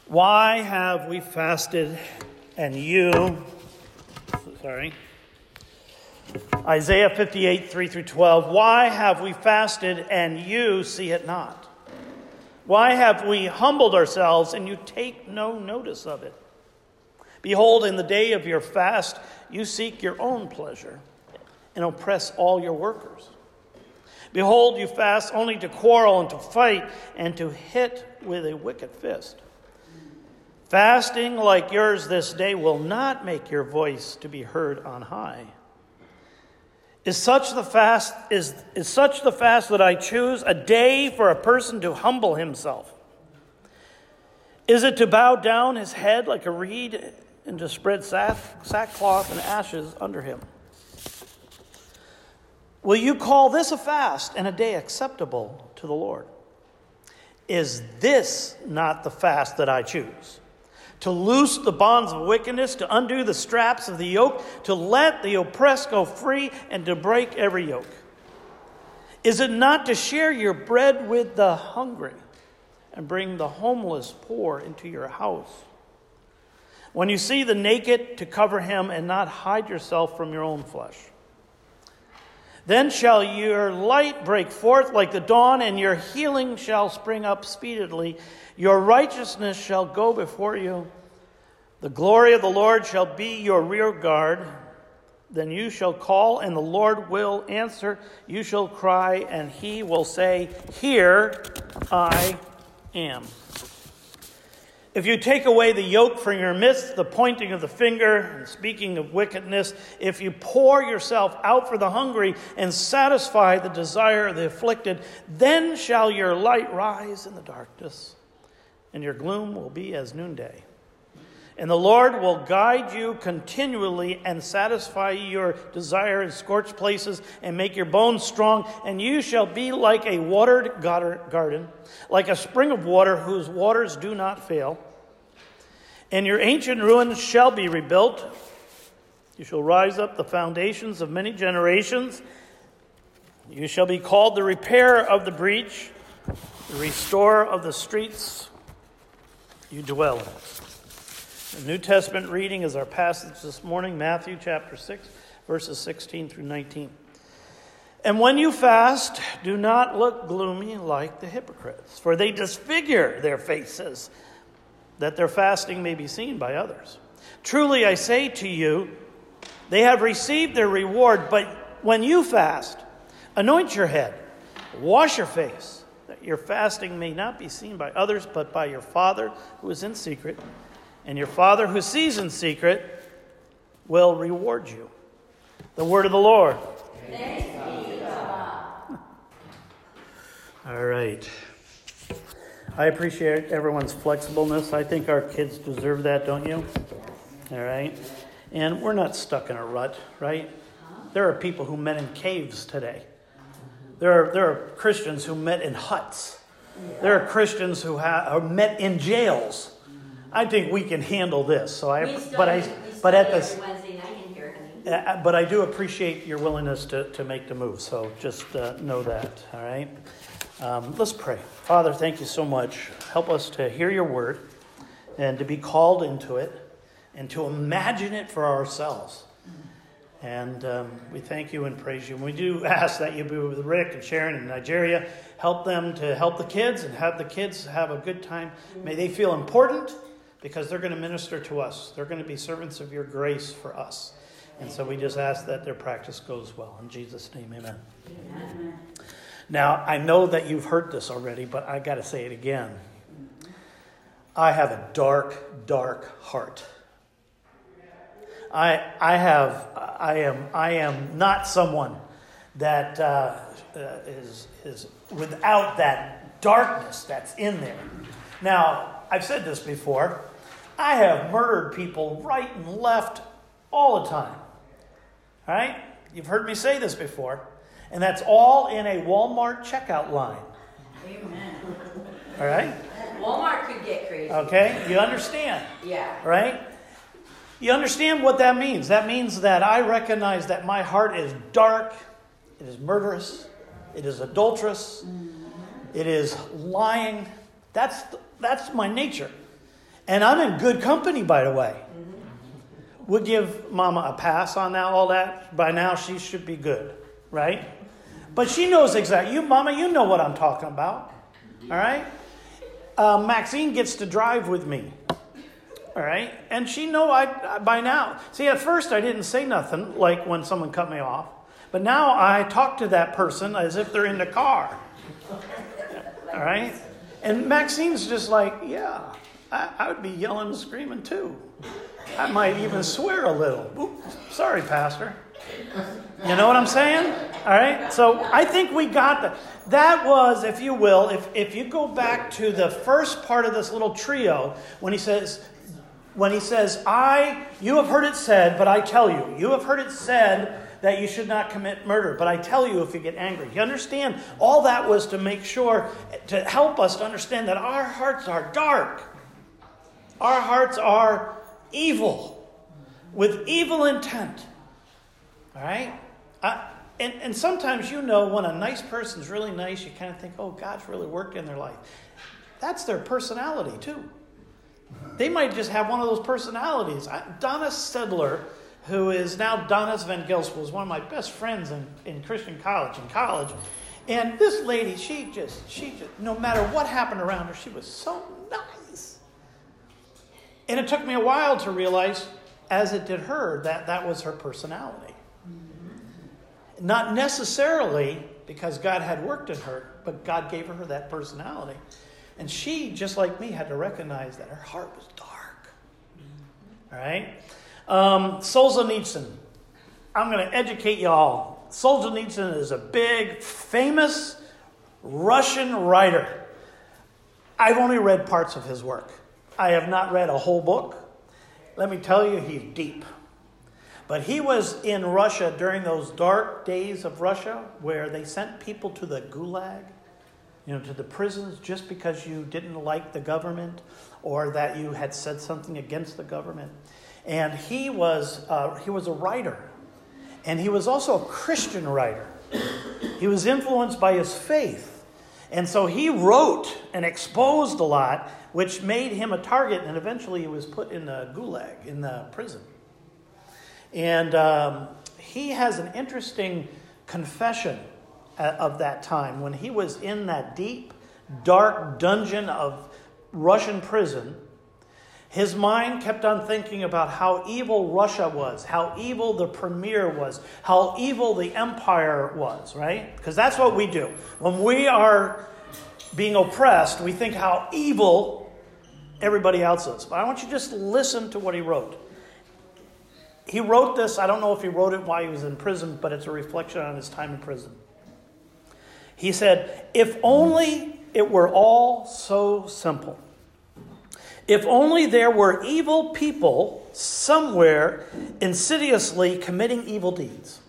Why have we fasted and you... Isaiah 58, 3 through 12. Why have we fasted and you see it not? Why have we humbled ourselves and you take no notice of it? Behold, in the day of your fast, you seek your own pleasure and oppress all your workers. Behold, you fast only to quarrel and to fight and to hit with a wicked fist. Fasting like yours this day will not make your voice to be heard on high. Is such the fast that I choose, a day for a person to humble himself? Is it to bow down his head like a reed and to spread sackcloth and ashes under him? Will you call this a fast and a day acceptable to the Lord? Is this not the fast that I choose? To loose the bonds of wickedness, to undo the straps of the yoke, to let the oppressed go free, and to break every yoke? Is it not to share your bread with the hungry and bring the homeless poor into your house? When you see the naked, to cover him and not hide yourself from your own flesh. Then shall your light break forth like the dawn, and your healing shall spring up speedily. Your righteousness shall go before you. The glory of the Lord shall be your rear guard. Then you shall call, and the Lord will answer. You shall cry, and he will say, Here I am. If you take away the yoke from your midst, the pointing of the finger, and speaking of wickedness, if you pour yourself out for the hungry and satisfy the desire of the afflicted, then shall your light rise in the darkness, and your gloom will be as noonday. And the Lord will guide you continually and satisfy your desire in scorched places and make your bones strong. And you shall be like a watered garden, like a spring of water whose waters do not fail. And your ancient ruins shall be rebuilt. You shall rise up the foundations of many generations. You shall be called the repairer of the breach, the restorer of the streets you dwell in. The New Testament reading is our passage this morning, Matthew chapter 6, verses 16 through 19. And when you fast, do not look gloomy like the hypocrites, for they disfigure their faces, that their fasting may be seen by others. Truly I say to you, they have received their reward. But when you fast, anoint your head, wash your face, that your fasting may not be seen by others, but by your Father who is in secret. And your Father who sees in secret will reward you. The word of the Lord. Thanks be to God. All right. I appreciate everyone's flexibleness. I think our kids deserve that, don't you? All right. And we're not stuck in a rut, right? There are people who met in caves today. There are Christians who met in huts. There are Christians who met in jails. I think we can handle this. But I do appreciate your willingness to make the move. So just know that. All right. Let's pray. Father, thank you so much. Help us to hear your word and to be called into it and to imagine it for ourselves. And we thank you and praise you. And we do ask that you be with Rick and Sharon in Nigeria. Help them to help the kids and have the kids have a good time. May they feel important, because they're going to minister to us. They're going to be servants of your grace for us. And so we just ask that their practice goes well. In Jesus' name, amen. Amen. Now, I know that you've heard this already, but I got to say it again. I have a dark, dark heart. I am not someone that is without that darkness that's in there. Now, I've said this before. I have murdered people right and left all the time. All right? You've heard me say this before. And that's all in a Walmart checkout line. Amen. All right? Walmart could get crazy. Okay? You understand? Yeah. Right? You understand what that means. That means that I recognize that my heart is dark. It is murderous. It is adulterous. It is lying. That's my nature. And I'm in good company, by the way. We'll give Mama a pass on all that. By now, she should be good, right? But she knows exactly. Mama, you know what I'm talking about. All right? Maxine gets to drive with me. All right? And she know I by now. See, at first I didn't say nothing, like when someone cut me off. But now I talk to that person as if they're in the car. All right? And Maxine's just like, yeah, I would be yelling and screaming too. I might even swear a little. Oops, sorry, Pastor. You know what I'm saying? All right? So I think we got that. That was, if you will, if you go back to the first part of this little trio, when he says, you have heard it said, but I tell you. You have heard it said that you should not commit murder, but I tell you if you get angry. You understand? All that was to make sure, to help us to understand that our hearts are dark. Our hearts are evil, with evil intent. All right? And sometimes when a nice person's really nice, you kind of think, oh, God's really worked in their life. That's their personality, too. They might just have one of those personalities. Donna Sedler, who is now Donna Van Gils, was one of my best friends in Christian college. And this lady, she just, no matter what happened around her, she was so nice. And it took me a while to realize, as it did her, that was her personality. Not necessarily because God had worked in her, but God gave her that personality. And she, just like me, had to recognize that her heart was dark. All right? Solzhenitsyn. I'm going to educate y'all. Solzhenitsyn is a big, famous Russian writer. I've only read parts of his work. I have not read a whole book. Let me tell you, he's deep. But he was in Russia during those dark days of Russia where they sent people to the gulag, to the prisons just because you didn't like the government or that you had said something against the government. And he was a writer. And he was also a Christian writer. He was influenced by his faith. And so he wrote and exposed a lot, which made him a target. And eventually he was put in the gulag, in the prison. And he has an interesting confession of that time. When he was in that deep, dark dungeon of Russian prison, his mind kept on thinking about how evil Russia was, how evil the premier was, how evil the empire was, right? Because that's what we do. When we are being oppressed, we think how evil everybody else is. But I want you to just listen to what he wrote. He wrote this, I don't know if he wrote it while he was in prison, but it's a reflection on his time in prison. He said, if only it were all so simple. If only there were evil people somewhere insidiously committing evil deeds.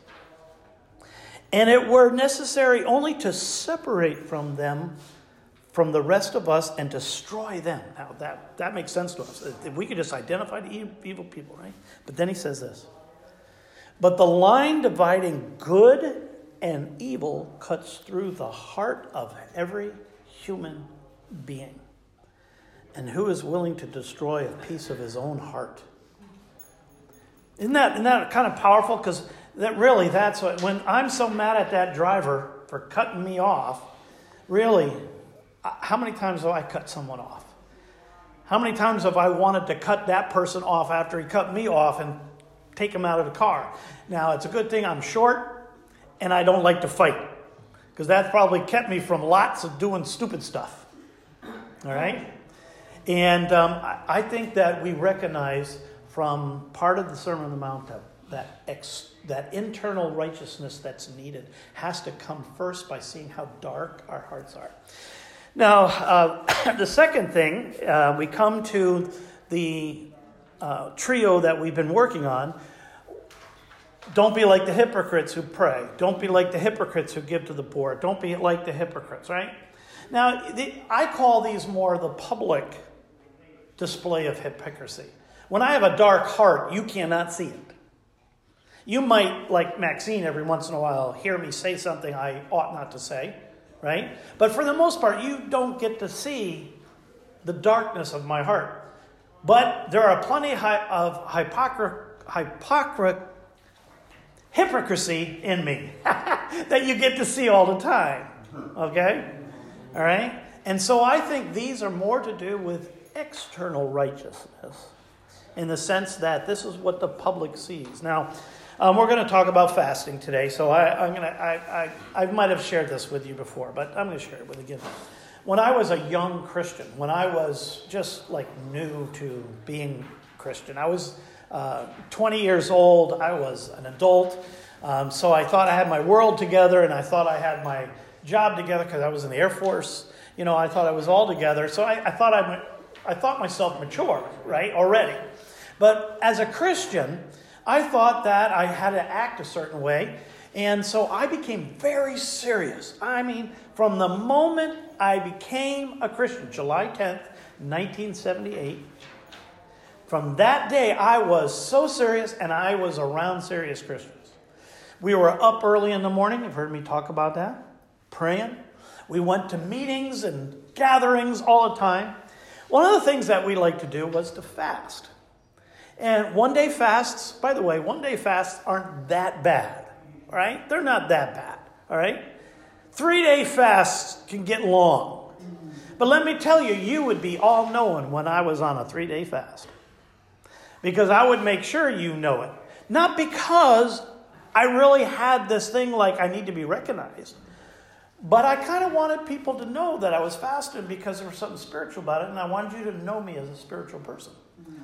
And it were necessary only to separate from them, from the rest of us, and destroy them. Now, that makes sense to us. If we could just identify the evil people, right? But then he says this. But the line dividing good and evil cuts through the heart of every human being. And who is willing to destroy a piece of his own heart? Isn't that kind of powerful? Because that's what, when I'm so mad at that driver for cutting me off, really, how many times have I cut someone off? How many times have I wanted to cut that person off after he cut me off and take him out of the car? Now, it's a good thing I'm short and I don't like to fight, because that's probably kept me from lots of doing stupid stuff. All right? And I think that we recognize from part of the Sermon on the Mount that internal righteousness that's needed has to come first by seeing how dark our hearts are. Now, the second thing, we come to the trio that we've been working on. Don't be like the hypocrites who pray. Don't be like the hypocrites who give to the poor. Don't be like the hypocrites, right? Now, I call these more the public display of hypocrisy. When I have a dark heart, you cannot see it. You might, like Maxine, every once in a while, hear me say something I ought not to say, right? But for the most part, you don't get to see the darkness of my heart. But there are plenty of hypocrisy in me that you get to see all the time. Okay? All right? And so I think these are more to do with external righteousness in the sense that this is what the public sees. Now, we're going to talk about fasting today, so I might have shared this with you before, but I'm going to share it with you again. When I was a young Christian, when I was just like new to being Christian, I was 20 years old, I was an adult, so I thought I had my world together, and I thought I had my job together because I was in the Air Force. You know, I thought I was all together, so I thought myself mature, right, already. But as a Christian, I thought that I had to act a certain way, and so I became very serious. I mean, from the moment I became a Christian, July 10th, 1978, from that day I was so serious, and I was around serious Christians. We were up early in the morning, you've heard me talk about that, praying. We went to meetings and gatherings all the time. One of the things that we liked to do was to fast. And one-day fasts, by the way, one-day fasts aren't that bad, all right? They're not that bad, all right? 3-day fasts can get long. But let me tell you, you would be all-knowing when I was on a 3-day fast. Because I would make sure you know it. Not because I really had this thing like I need to be recognized. But I kind of wanted people to know that I was fasting because there was something spiritual about it, and I wanted you to know me as a spiritual person.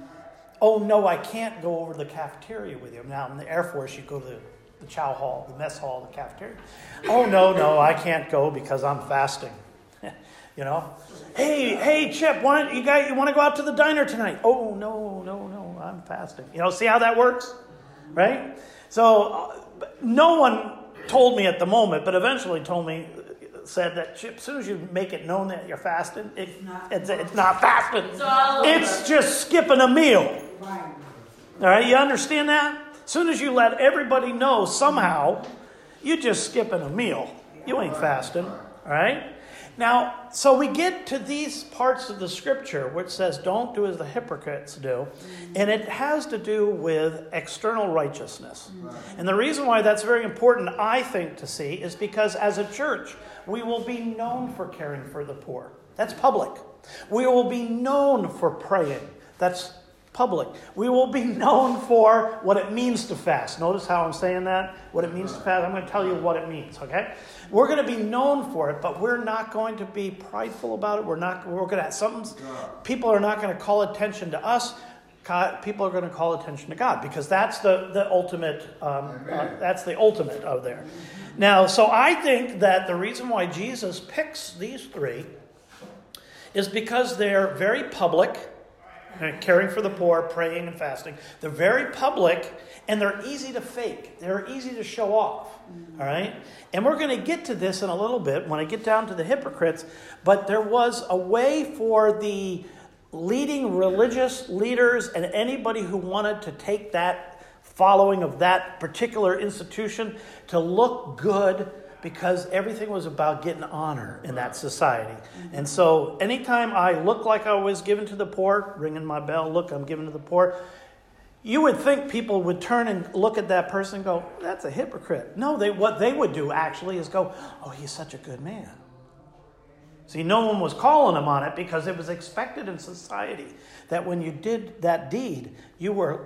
Oh, no, I can't go over to the cafeteria with you. Now, in the Air Force, you go to the chow hall, the mess hall, the cafeteria. Oh, no, I can't go because I'm fasting. You know? Hey, Chip, you want to go out to the diner tonight? Oh, no, I'm fasting. You know, see how that works? Right? So, no one told me at the moment, but eventually said that Chip, as soon as you make it known that you're fasting, it's not fasting. It's just skipping a meal. All right, you understand that? As soon as you let everybody know somehow, you're just skipping a meal. You ain't fasting. All right? Now, so we get to these parts of the scripture which says, don't do as the hypocrites do. And it has to do with external righteousness. And the reason why that's very important, I think, to see is because as a church, we will be known for caring for the poor. That's public. We will be known for praying. That's public. We will be known for what it means to fast. Notice how I'm saying that? What it means to fast. I'm going to tell you what it means, okay? We're going to be known for it, but we're not going to be prideful about it. We're going to have something. People are not going to call attention to us. People are going to call attention to God because that's the ultimate. That's the ultimate of there. Now, so I think that the reason why Jesus picks these three is because they're very public. Caring for the poor, praying and fasting. They're very public, and they're easy to fake. They're easy to show off. All right? And we're going to get to this in a little bit when I get down to the hypocrites. But there was a way for the leading religious leaders and anybody who wanted to take that following of that particular institution to look good, because everything was about getting honor in that society. And so anytime I look like I was given to the poor, ringing my bell, look, I'm giving to the poor, you would think people would turn and look at that person and go, that's a hypocrite. No, what they would do actually is go, oh, he's such a good man. See, no one was calling him on it because it was expected in society that when you did that deed, you were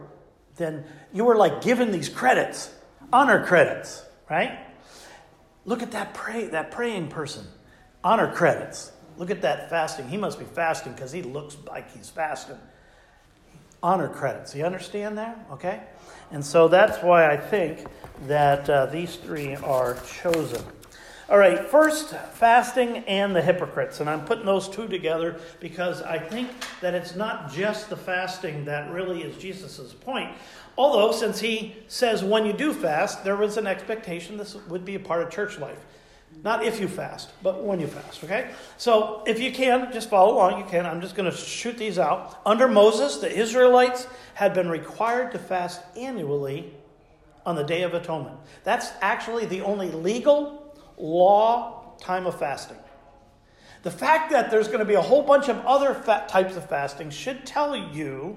like given these credits, honor credits, right? Look at that praying person. Honor credits. Look at that fasting. He must be fasting because he looks like he's fasting. Honor credits. You understand there? Okay? And so that's why I think that these three are chosen. All right, first, fasting and the hypocrites. And I'm putting those two together because I think that it's not just the fasting that really is Jesus' point. Although, since he says when you do fast, there was an expectation this would be a part of church life. Not if you fast, but when you fast, okay? So, if you can, just follow along. You can. I'm just going to shoot these out. Under Moses, the Israelites had been required to fast annually on the Day of Atonement. That's actually the only legal law time of fasting. The fact that there's going to be a whole bunch of other types of fasting should tell you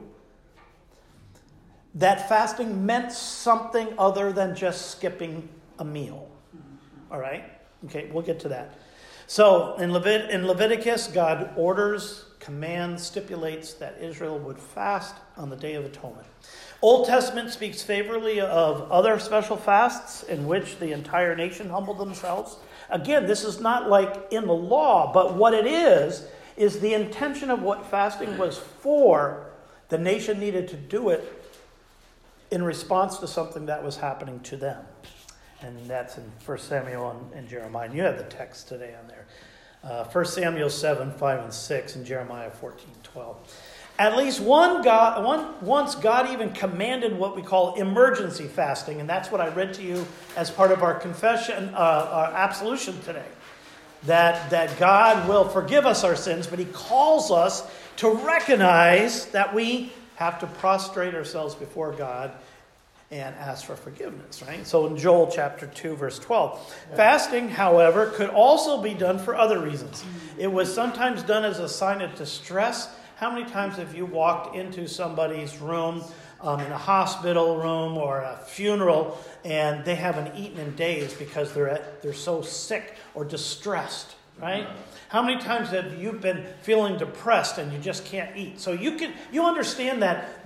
that fasting meant something other than just skipping a meal. All right? Okay, we'll get to that. So in Leviticus, God orders, commands, stipulates that Israel would fast on the Day of Atonement. Old Testament speaks favorably of other special fasts in which the entire nation humbled themselves. Again, this is not like in the law, but what it is the intention of what fasting was for. The nation needed to do it in response to something that was happening to them. And that's in 1 Samuel and Jeremiah. And you have the text today on there. 1 Samuel 7, 5, and 6, and Jeremiah 14, 12. At least once God even commanded what we call emergency fasting, and that's what I read to you as part of our confession, our absolution today. That God will forgive us our sins, but he calls us to recognize that we have to prostrate ourselves before God and ask for forgiveness, right? So in Joel chapter 2, verse 12. Fasting, however, could also be done for other reasons. It was sometimes done as a sign of distress. How many times have you walked into somebody's room, in a hospital room or a funeral, and they haven't eaten in days because they're so sick or distressed, right? How many times have you been feeling depressed and you just can't eat? So you understand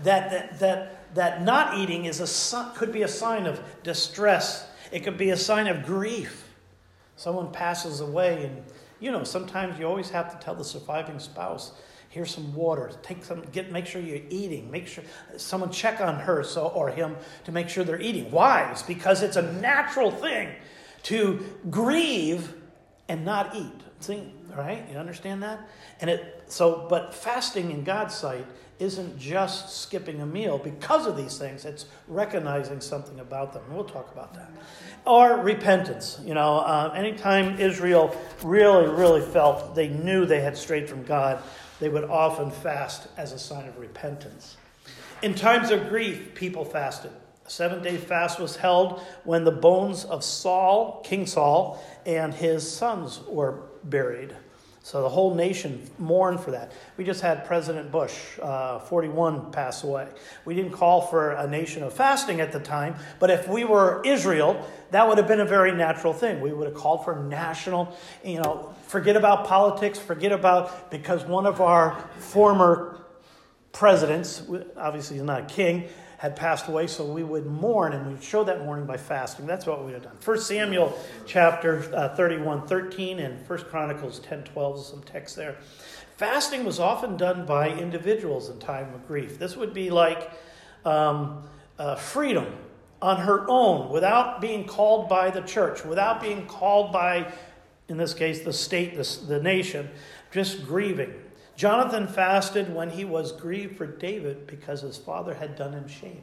that not eating could be a sign of distress. It could be a sign of grief. Someone passes away, and sometimes you always have to tell the surviving spouse, here's some water. Make sure you're eating. Make sure someone check on her or him to make sure they're eating. Why? It's because it's a natural thing to grieve and not eat. See, right? You understand that? But fasting in God's sight isn't just skipping a meal because of these things. It's recognizing something about them. And we'll talk about that. Or repentance. Anytime Israel really, really felt they knew they had strayed from God, they would often fast as a sign of repentance. In times of grief, people fasted. A 7-day fast was held when the bones of Saul, King Saul, and his sons were buried. So the whole nation mourned for that. We just had President Bush, 41, pass away. We didn't call for a nation of fasting at the time, but if we were Israel, that would have been a very natural thing. We would have called for national, forget about politics, because one of our former presidents, obviously he's not a king, had passed away, so we would mourn, and we'd show that mourning by fasting. That's what we would have done. 1 Samuel chapter 31:13 and 1 Chronicles 10:12 is some text there. Fasting was often done by individuals in time of grief. This would be like freedom on her own, without being called by the church, without being called by, in this case, the state, the nation, just grieving. Jonathan fasted when he was grieved for David because his father had done him shame.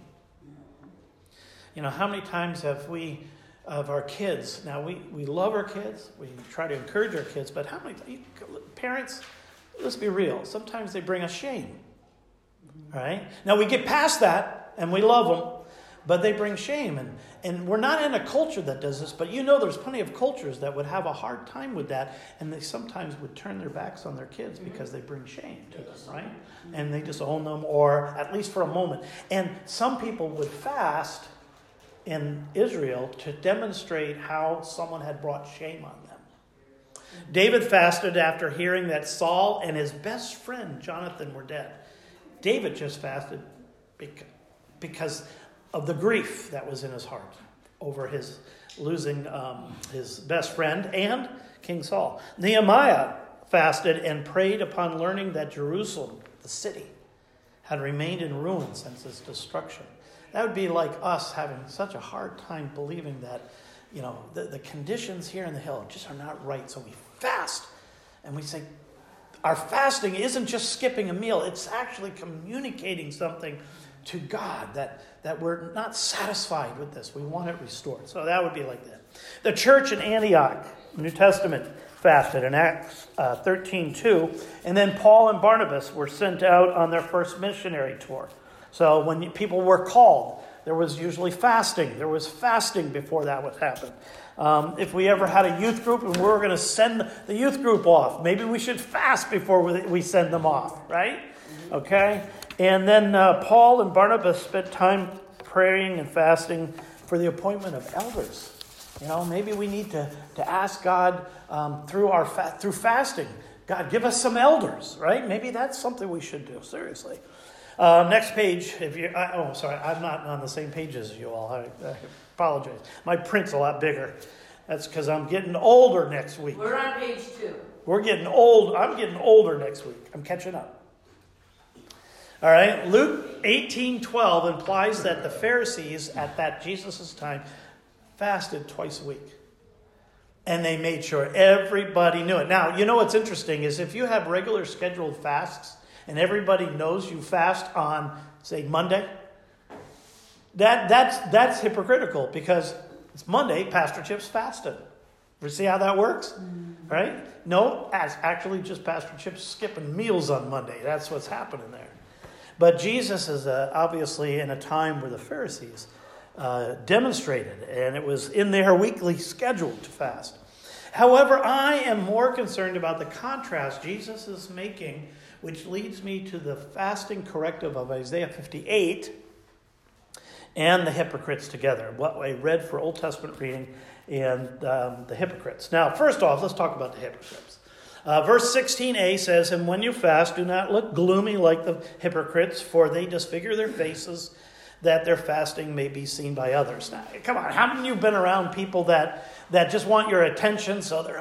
How many times have we, of our kids, now we love our kids, we try to encourage our kids, but how many parents, let's be real, sometimes they bring us shame. All right? Now we get past that and we love them, but they bring shame. And we're not in a culture that does this, but there's plenty of cultures that would have a hard time with that, and they sometimes would turn their backs on their kids because they bring shame to them, right? And they disown them, or at least for a moment. And some people would fast in Israel to demonstrate how someone had brought shame on them. David fasted after hearing that Saul and his best friend Jonathan were dead. David just fasted because of the grief that was in his heart over his losing his best friend and King Saul. Nehemiah fasted and prayed upon learning that Jerusalem, the city, had remained in ruins since its destruction. That would be like us having such a hard time believing that, the conditions here in the hill just are not right. So we fast and we say, our fasting isn't just skipping a meal. It's actually communicating something to God that we're not satisfied with this. We want it restored. So that would be like that. The church in Antioch, New Testament, fasted in Acts 13:2. And then Paul and Barnabas were sent out on their first missionary tour. So when people were called there was usually fasting. There was fasting before that would happen. If we ever had a youth group and we were going to send the youth group off, maybe we should fast before we send them off, right? Okay? And then Paul and Barnabas spent time praying and fasting for the appointment of elders. Maybe we need to ask God through fasting. God, give us some elders, right? Maybe that's something we should do, seriously. Next page. I'm not on the same page as you all. I apologize. My print's a lot bigger. That's because I'm getting older next week. We're on page 2. We're getting old. I'm getting older next week. I'm catching up. All right. Luke 18:12 implies that the Pharisees at that Jesus' time fasted twice a week. And they made sure everybody knew it. Now, what's interesting is if you have regular scheduled fasts and everybody knows you fast on, say, Monday, that's hypocritical because it's Monday, Pastor Chip's fasted. You see how that works? Right? No, it's actually just Pastor Chip's skipping meals on Monday. That's what's happening there. But Jesus is obviously in a time where the Pharisees demonstrated, and it was in their weekly schedule to fast. However, I am more concerned about the contrast Jesus is making, which leads me to the fasting corrective of Isaiah 58 and the hypocrites together, what I read for Old Testament reading and the hypocrites. Now, first off, let's talk about the hypocrites. Verse 16a says, "And when you fast, do not look gloomy like the hypocrites, for they disfigure their faces, that their fasting may be seen by others." Now, come on, haven't you been around people that just want your attention, so they're,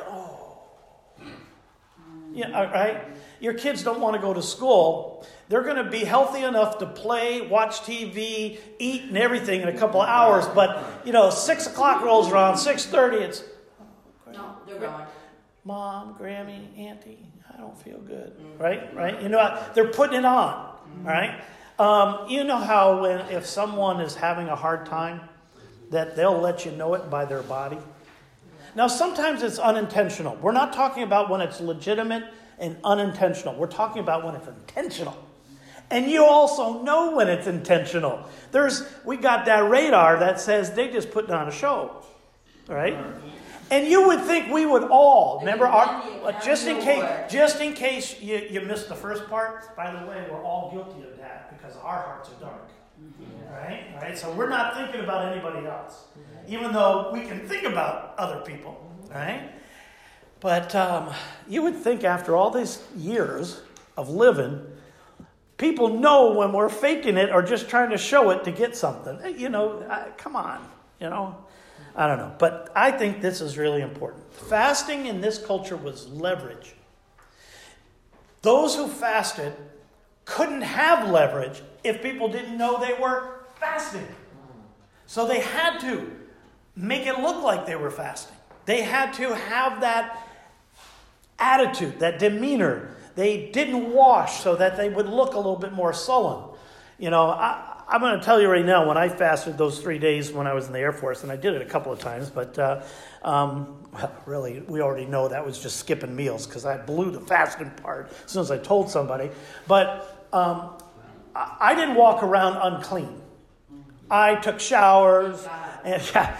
right? Your kids don't want to go to school. They're going to be healthy enough to play, watch TV, eat, and everything in a couple of hours, but, 6 o'clock rolls around, 6:30, it's, No, they're going. Mom, Grammy, Auntie, I don't feel good, right? They're putting it on, all right? You know how if someone is having a hard time, that they'll let you know it by their body? Now, sometimes it's unintentional. We're not talking about when it's legitimate and unintentional. We're talking about when it's intentional. And you also know when it's intentional. We got that radar that says they just putting on a show, right? And you would think we would all remember just in case you missed the first part. By the way, we're all guilty of that because our hearts are dark, right? So we're not thinking about anybody else, even though we can think about other people, right? But you would think after all these years of living, people know when we're faking it or just trying to show it to get something. Come on, I don't know, but I think this is really important. Fasting in this culture was leverage. Those who fasted couldn't have leverage if people didn't know they were fasting. So they had to make it look like they were fasting. They had to have that attitude, that demeanor. They didn't wash so that they would look a little bit more sullen. I'm going to tell you right now, when I fasted those 3 days when I was in the Air Force, and I did it a couple of times, but really, we already know that was just skipping meals because I blew the fasting part as soon as I told somebody. But I didn't walk around unclean. I took showers, and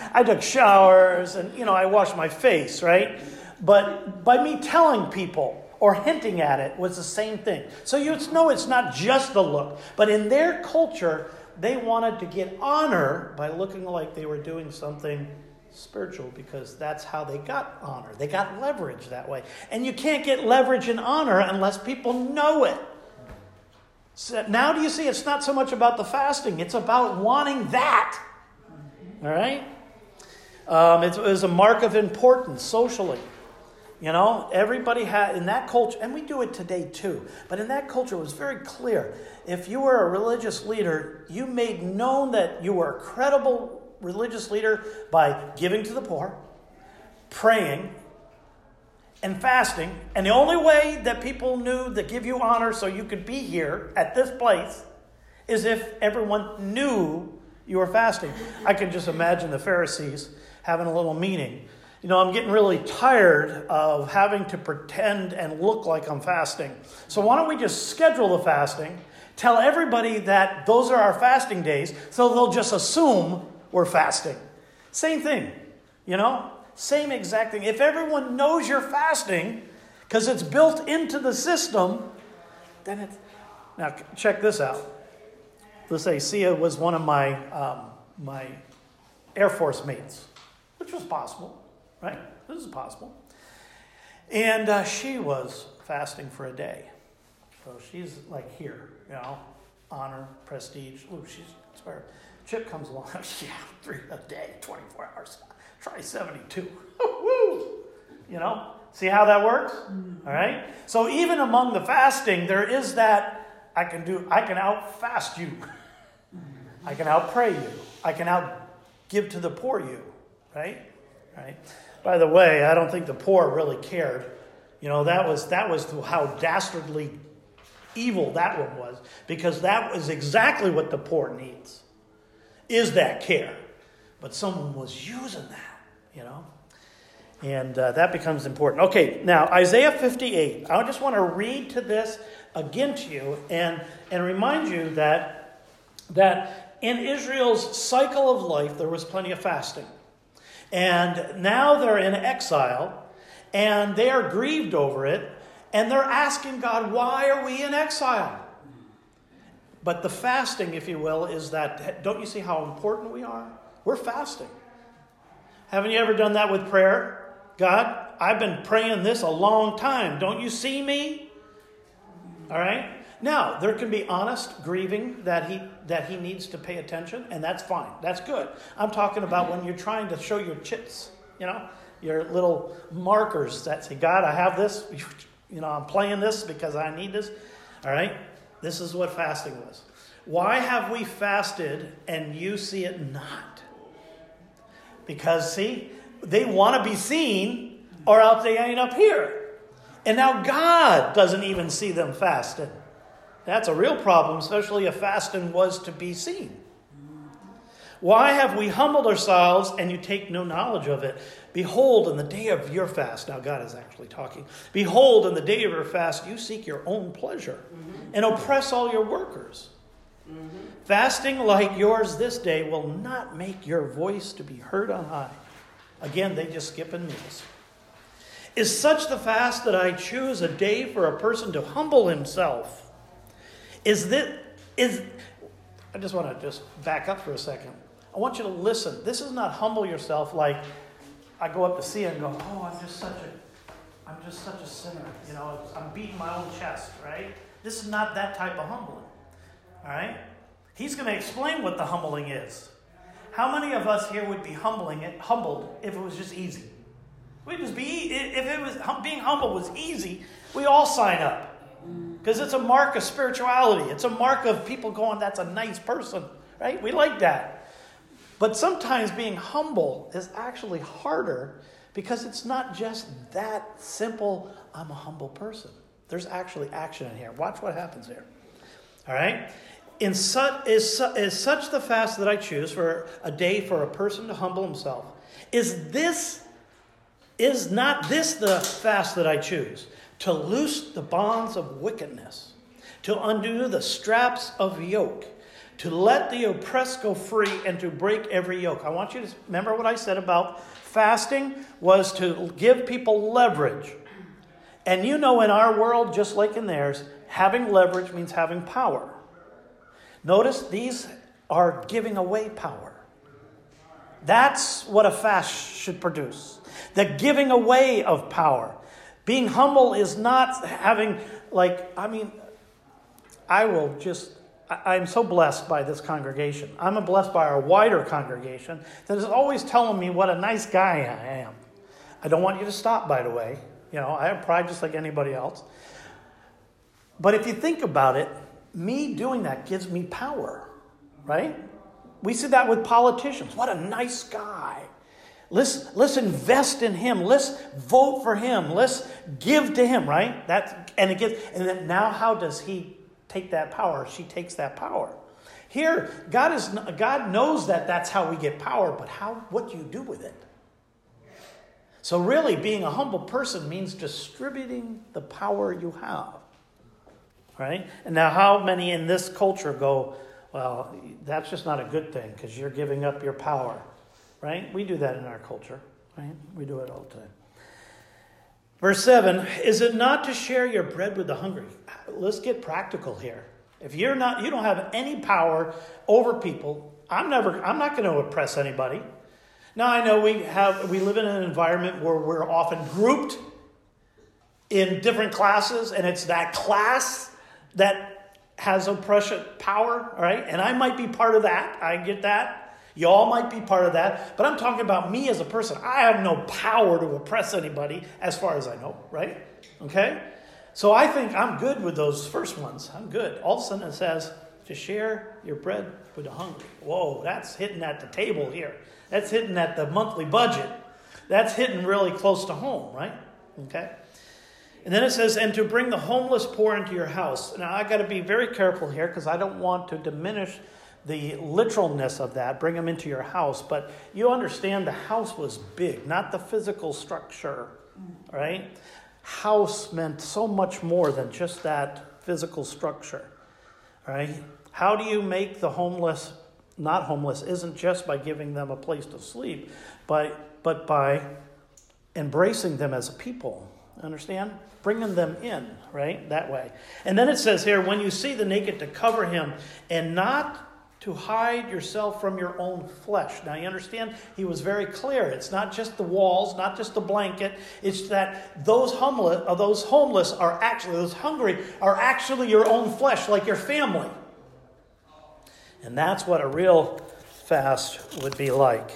I washed my face, right? But by me telling people or hinting at it was the same thing. So you know it's not just the look. But in their culture, they wanted to get honor by looking like they were doing something spiritual because that's how they got honor. They got leverage that way. And you can't get leverage and honor unless people know it. So now do you see it's not so much about the fasting. It's about wanting that. All right? It was a mark of importance socially. Everybody had, in that culture, and we do it today too, but in that culture it was very clear. If you were a religious leader, you made known that you were a credible religious leader by giving to the poor, praying, and fasting. And the only way that people knew to give you honor so you could be here at this place is if everyone knew you were fasting. I can just imagine the Pharisees having a little meeting. I'm getting really tired of having to pretend and look like I'm fasting. So why don't we just schedule the fasting, Tell everybody that those are our fasting days, so they'll just assume we're fasting. Same thing, Same exact thing. If everyone knows you're fasting, because it's built into the system, then it's... Now, check this out. Let's say Sia was one of my Air Force mates, which was possible, right? This is possible. And she was fasting for a day. So she's like here, honor, prestige. Ooh, she's where Chip comes along. Yeah, 3 a day, 24 hours. Try 72. Woo! See how that works? All right? So even among the fasting, there is that I can out-fast you. I can out-pray you. I can out-give to the poor you. Right? By the way, I don't think the poor really cared. That was how dastardly evil that one was, because that was exactly what the poor needs, is that care. But someone was using that, and that becomes important. Okay, now Isaiah 58. I just want to read to this again to you and remind you that in Israel's cycle of life there was plenty of fasting. And now they're in exile, and they are grieved over it, and they're asking God, why are we in exile? But the fasting, if you will, is that, don't you see how important we are? We're fasting. Haven't you ever done that with prayer? God, I've been praying this a long time. Don't you see me? All right? Now, there can be honest grieving that he needs to pay attention, and that's fine. That's good. I'm talking about when you're trying to show your chips, your little markers that say, God, I have this. I'm playing this because I need this. All right? This is what fasting was. Why have we fasted and you see it not? Because, see, they want to be seen or else they ain't up here. And now God doesn't even see them fasting. That's a real problem, especially if fasting was to be seen. Why have we humbled ourselves and you take no knowledge of it? Behold, in the day of your fast, now God is actually talking. Behold, in the day of your fast, you seek your own pleasure and oppress all your workers. Fasting like yours this day will not make your voice to be heard on high. Again, they just skipping meals. Is such the fast that I choose a day for a person to humble himself? I just want to back up for a second. I want you to listen. This is not humble yourself like I go up to Sia and go, oh, I'm just such a sinner. I'm beating my own chest, right? This is not that type of humbling. All right? He's going to explain what the humbling is. How many of us here would be humbled if it was just easy? We'd just be, if it was being humble was easy, we all sign up. Because it's a mark of spirituality. It's a mark of people going, that's a nice person, right? We like that. But sometimes being humble is actually harder because it's not just that simple, I'm a humble person. There's actually action in here. Watch what happens here. All right? Is such the fast that I choose for a day for a person to humble himself? Is not this the fast that I choose? To loose the bonds of wickedness, to undo the straps of yoke, to let the oppressed go free, and to break every yoke. I want you to remember what I said about fasting was to give people leverage. And in our world, just like in theirs, having leverage means having power. Notice these are giving away power. That's what a fast should produce. The giving away of power. Being humble is not having, I'm so blessed by this congregation. I'm blessed by our wider congregation that is always telling me what a nice guy I am. I don't want you to stop, by the way. I have pride just like anybody else. But if you think about it, me doing that gives me power, right? We see that with politicians. What a nice guy. Let's invest in him. Let's vote for him. Let's give to him, right? And then now how does he take that power? She takes that power. Here, God knows that that's how we get power, but what do you do with it? So really, being a humble person means distributing the power you have. right? And now how many in this culture go, well, that's just not a good thing because you're giving up your power, right? We do that in our culture, right? We do it all the time. Verse 7, is it not to share your bread with the hungry? Let's get practical here. If you don't have any power over people, I'm not going to oppress anybody. Now I know we live in an environment where we're often grouped in different classes, and it's that class that has oppression power, right? And I might be part of that. I get that. Y'all might be part of that. But I'm talking about me as a person. I have no power to oppress anybody as far as I know, right? Okay? So I think I'm good with those first ones. I'm good. All of a sudden it says to share your bread with the hungry. Whoa, that's hitting at the table here. That's hitting at the monthly budget. That's hitting really close to home, right? Okay? And then it says, and to bring the homeless poor into your house. Now, I got to be very careful here because I don't want to diminish the literalness of that. Bring them into your house. But you understand the house was big, not the physical structure, right? House meant so much more than just that physical structure, right? How do you make the homeless not homeless? Isn't just by giving them a place to sleep, but by embracing them as a people. Understand? Bringing them in, right? That way. And then it says here, when you see the naked, to cover him, and not to hide yourself from your own flesh. Now you understand? He was very clear. It's not just the walls, not just the blanket. It's that those homeless are actually, those hungry are actually your own flesh, like your family. And that's what a real fast would be like.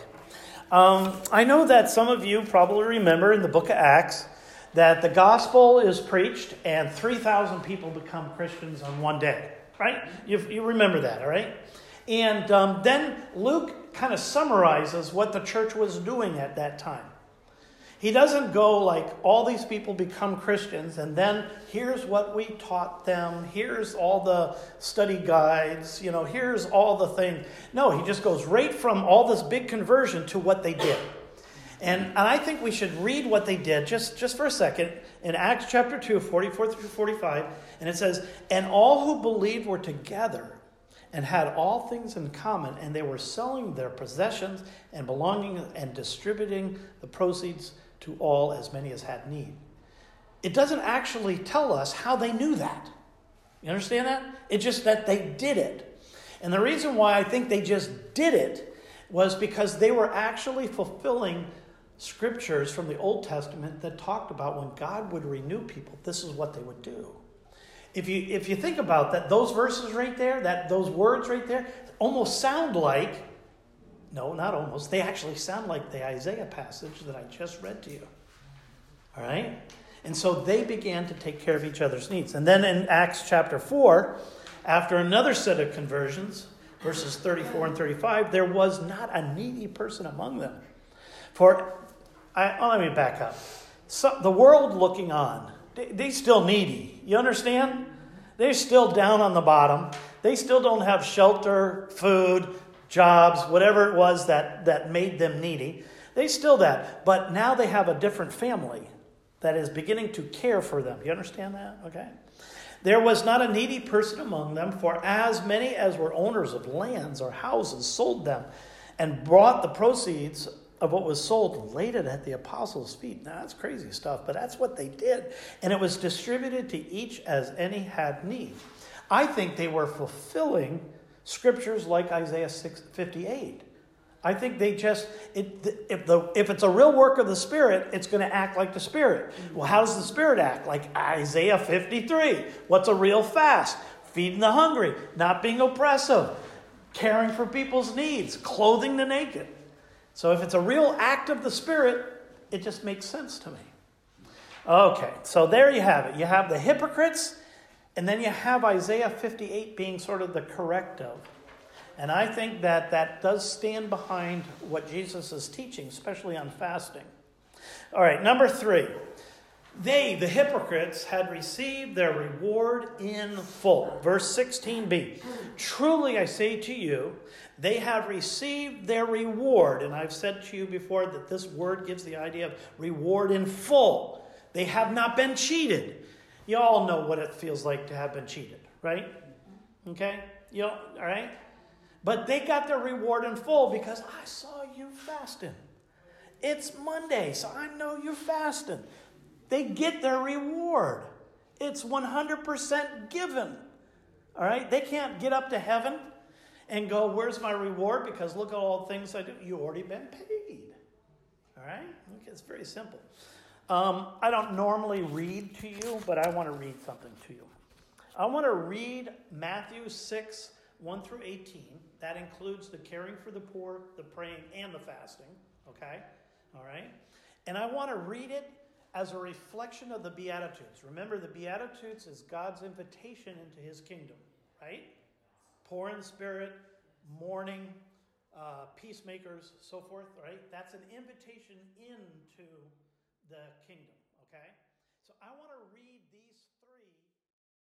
I know that some of you probably remember in the book of Acts that the gospel is preached and 3,000 people become Christians on one day, right? You remember that, all right? And then Luke kind of summarizes what the church was doing at that time. He doesn't go like, all these people become Christians, and then here's what we taught them, here's all the study guides, here's all the thing. No, he just goes right from all this big conversion to what they did. And I think we should read what they did just for a second in Acts chapter 2, 44 through 45. And it says, and all who believed were together and had all things in common, and they were selling their possessions and belongings and distributing the proceeds to all, as many as had need. It doesn't actually tell us how they knew that. You understand that? It's just that they did it. And the reason why I think they just did it was because they were actually fulfilling scriptures from the Old Testament that talked about when God would renew people, this is what they would do. If you think about that, those verses right there, those words right there, almost sound like, no, not almost, they actually sound like the Isaiah passage that I just read to you. All right? And so they began to take care of each other's needs. And then in Acts chapter 4, after another set of conversions, verses 34 and 35, there was not a needy person among them. Let me back up. So, the world looking on, they're still needy. You understand? They're still down on the bottom. They still don't have shelter, food, jobs, whatever it was that made them needy. They still that. But now they have a different family that is beginning to care for them. You understand that? Okay. There was not a needy person among them, for as many as were owners of lands or houses sold them and brought the proceeds of what was sold and laid it at the apostles' feet. Now, that's crazy stuff, but that's what they did. And it was distributed to each as any had need. I think they were fulfilling scriptures like Isaiah 6:58. I think they just, if it's a real work of the Spirit, it's going to act like the Spirit. Well, how does the Spirit act? Like Isaiah 53. What's a real fast? Feeding the hungry, not being oppressive, caring for people's needs, clothing the naked. So if it's a real act of the Spirit, it just makes sense to me. Okay, so there you have it. You have the hypocrites, and then you have Isaiah 58 being sort of the corrective. And I think that does stand behind what Jesus is teaching, especially on fasting. All right, number 3. They, the hypocrites, had received their reward in full. Verse 16b. Truly I say to you, they have received their reward. And I've said to you before that this word gives the idea of reward in full. They have not been cheated. You all know what it feels like to have been cheated, right? Okay? All right? But they got their reward in full because I saw you fasting. It's Monday, so I know you're fasting. They get their reward. It's 100% given. All right? They can't get up to heaven and go, where's my reward? Because look at all the things I do. You've already been paid. All right? Okay, it's very simple. I don't normally read to you, but I want to read something to you. I want to read Matthew 6, 1 through 18. That includes the caring for the poor, the praying, and the fasting. Okay? All right? And I want to read it as a reflection of the Beatitudes. Remember, the Beatitudes is God's invitation into his kingdom. Right? Poor in spirit, mourning, peacemakers, so forth. Right? That's an invitation into the kingdom. Okay? So I want to read